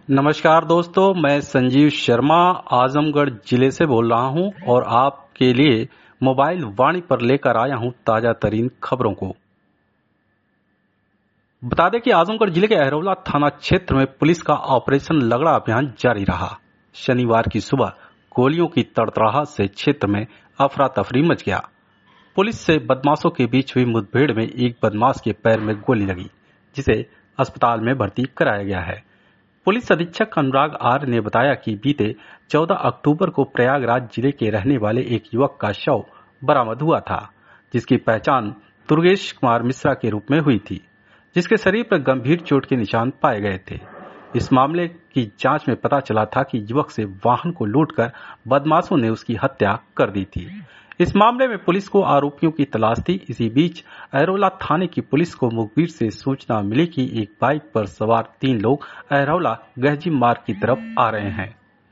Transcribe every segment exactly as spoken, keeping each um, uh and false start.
नमस्कार दोस्तों, मैं संजीव शर्मा आजमगढ़ जिले से बोल रहा हूं और आपके लिए मोबाइल वाणी पर लेकर आया हूं ताजा तरीन खबरों को। बता दें कि आजमगढ़ जिले के अहरौला थाना क्षेत्र में पुलिस का ऑपरेशन लगड़ा अभियान जारी रहा। शनिवार की सुबह गोलियों की तड़तड़ाहट से क्षेत्र में अफरा तफरी मच गया। पुलिस से बदमाशों के बीच हुई मुठभेड़ में एक बदमाश के पैर में गोली लगी, जिसे अस्पताल में भर्ती कराया गया है। पुलिस अधीक्षक अनुराग आर ने बताया कि बीते चौदह अक्टूबर को प्रयागराज जिले के रहने वाले एक युवक का शव बरामद हुआ था, जिसकी पहचान दुर्गेश कुमार मिश्रा के रूप में हुई थी, जिसके शरीर पर गंभीर चोट के निशान पाए गए थे। इस मामले की जांच में पता चला था कि युवक से वाहन को लूटकर बदमाशों ने उसकी हत्या कर दी थी। इस मामले में पुलिस को आरोपियों की तलाश थी। इसी बीच अहरौला थाने की पुलिस को मुखबिर से सूचना मिली कि एक बाइक पर सवार तीन लोग अहरौला गहजी मार्ग की तरफ आ रहे हैं।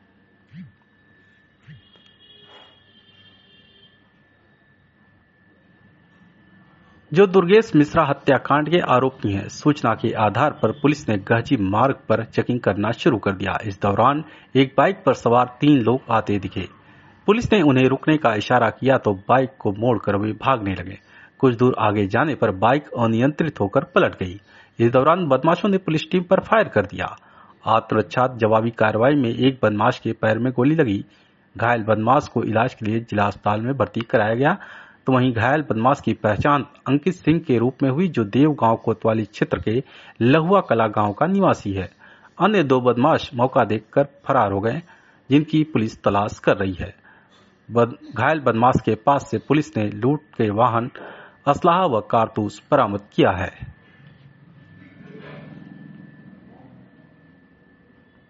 जो दुर्गेश मिश्रा हत्याकांड के आरोपी हैं। सूचना के आधार पर पुलिस ने गहजी मार्ग पर चेकिंग करना शुरू कर दिया। इस दौरान एक बाइक पर सवार तीन लोग आते दिखे। पुलिस ने उन्हें रुकने का इशारा किया तो बाइक को मोड़कर वे भागने लगे। कुछ दूर आगे जाने पर बाइक अनियंत्रित होकर पलट गई। इस दौरान बदमाशों ने पुलिस टीम पर फायर कर दिया। आत्मरक्षा जवाबी कार्रवाई में एक बदमाश के पैर में गोली लगी। घायल बदमाश को इलाज के लिए जिला अस्पताल में भर्ती कराया गया। तो वहीं घायल बदमाश की पहचान अंकित सिंह के रूप में हुई, जो देव गांव कोतवाली क्षेत्र के लहुआ कला गांव का निवासी है। अन्य दो बदमाश मौका देखकर फरार हो गए, जिनकी पुलिस तलाश कर रही है। बद, घायल बदमाश के पास से पुलिस ने लूट के वाहन, असलाहा व कारतूस बरामद किया है।